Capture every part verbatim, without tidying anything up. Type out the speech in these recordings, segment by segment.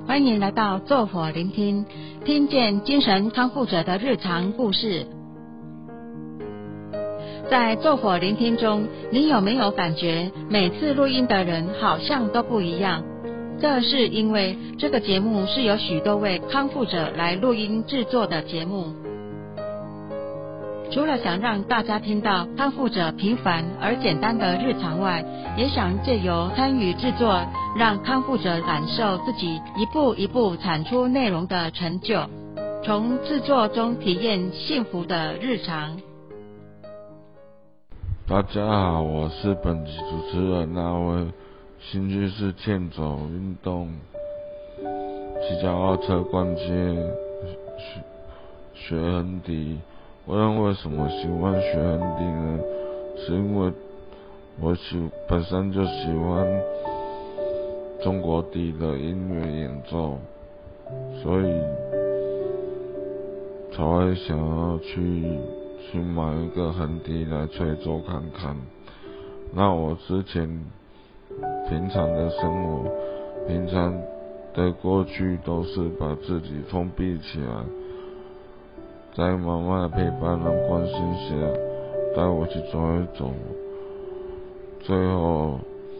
欢迎来到坐火聆听，听见精神康复者的日常故事。在坐火聆听中，你有没有感觉每次录音的人好像都不一样？这是因为这个节目是由许多位康复者来录音制作的节目。除了想让大家听到康复者平凡而简单的日常外，也想借由参与制作，让康复者感受自己一步一步产出内容的成就，从制作中体验幸福的日常。 大家好，我是本集主持人那位，兴趣是健走运动、骑脚踏车、逛街、学学横笛。我认为为什么喜欢学横笛呢？是因为我喜本身就喜欢中国笛的音乐演奏，所以才会想要去去买一个横笛来吹奏看看。那我之前平常的生活，平常的过去都是把自己封闭起来，在妈妈的陪伴和关心下，带我去走一走，最后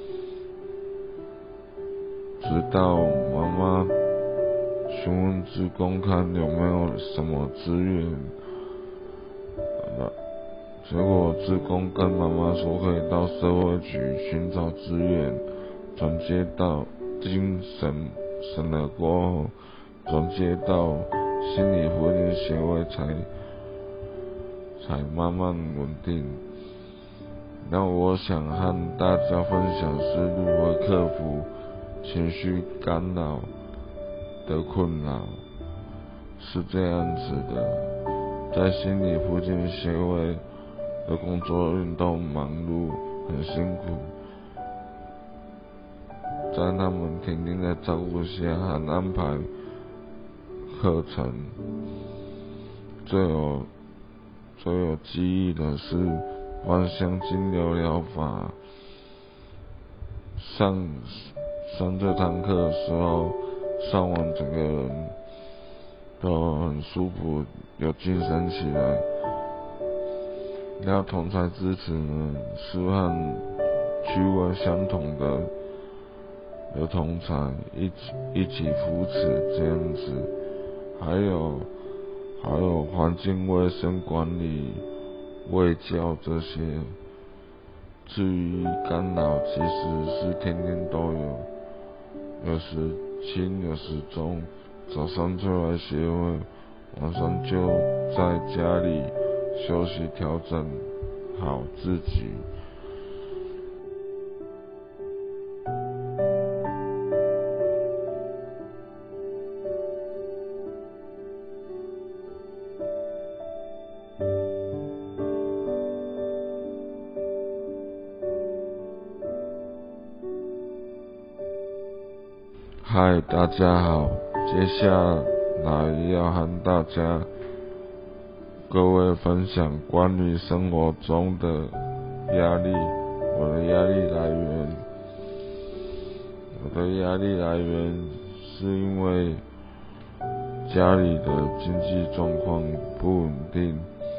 直到妈妈询问志工看有没有什么资源，结果志工跟妈妈说可以到社会局寻找资源，转接到经审审了过后，转接到心理复健协会才才慢慢稳定。那我想和大家分享是如何克服情绪干扰的困扰。是这样子的，在心理复健协会的工作运动忙碌，很辛苦，在他们天天的照顾下和安排课程，最有最有记忆的是芳香精油疗法。上上这堂课的时候，上完整个人都很舒服，有精神起来。那同才支持呢，是和趣味相同的有同才一起一起扶持这样子，还有还有环境卫生管理、卫教这些。至于干扰，其实是天天都有，有时轻有时重。早上就来协会，晚上就在家里休息调整好自己。嗨，大家好，接下来要和大家各位分享关于生活中的压力，我的压力来源。我的压力来源是因为家里的经济状况不稳定，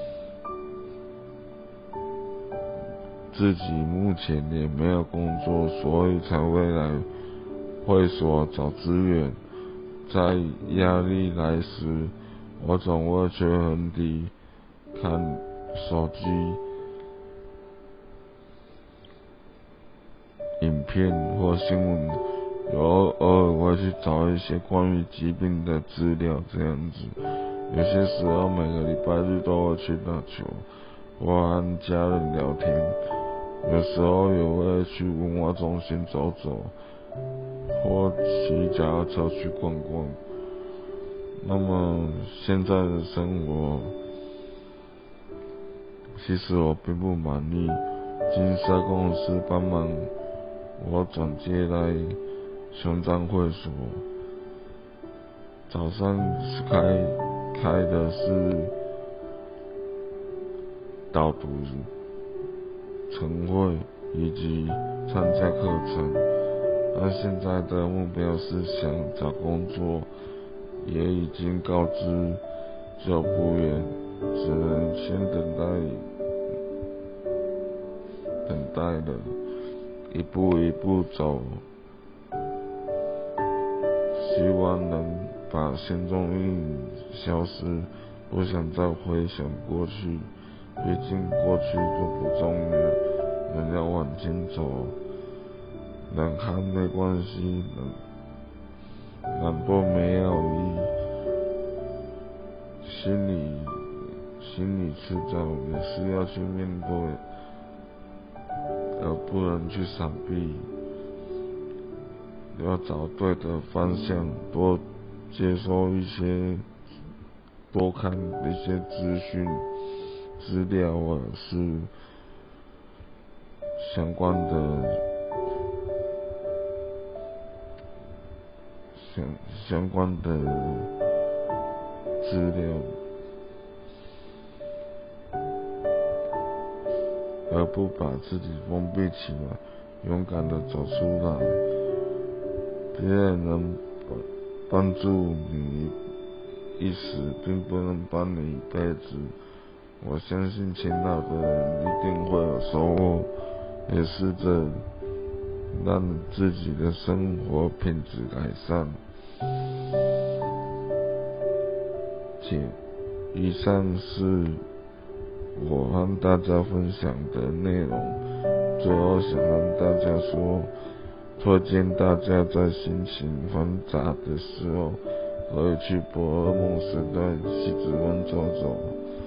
自己目前也没有工作，所以才会来会所找资源。在压力来时，我总会吹横笛、看手机影片或新闻，有偶尔会去找一些关于疾病的资料这样子。有些时候每个礼拜日都会去打球，或和家人聊天，有时候也会去文化中心走走，或骑脚踏车去逛逛。那么现在的生活，其实我并不满意。经社公司帮忙我转接来胸章会所，早上开开的是导读晨会以及参加课程， 而现在的目标是想找工作，也已经告知就不远，只能先等待等待了，一步一步走，希望能把心中阴影消失，不想再回想过去，毕竟过去就不重要，人要往前走，难堪没关系，难难过没有意义，心里心里迟早也是要去面对，而不能去闪避，要找对的方向，多接收一些，多看一些资讯资料啊，是相关的相相关的资料，而不把自己封闭起来，勇敢的走出来。别人能帮助你一时，并不能帮你一辈子。我相信勤劳的人一定会有收获，也试着让自己的生活品质改善。且以上是我和大家分享的内容。最后想让大家说，推荐大家在心情繁杂的时候，可以去博尔蒙时代西子湾走走。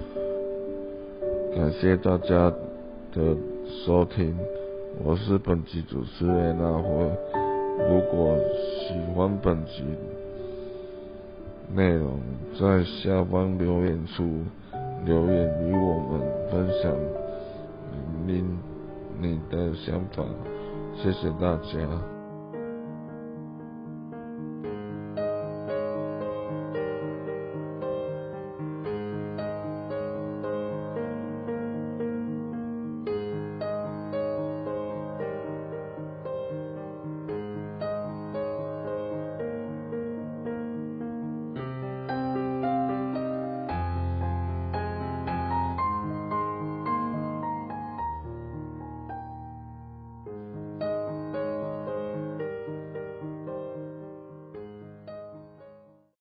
感谢大家的收听，我是本集主持人阿辉。如果喜欢本集内容，在下方留言处留言与我们分享您你的想法，谢谢大家。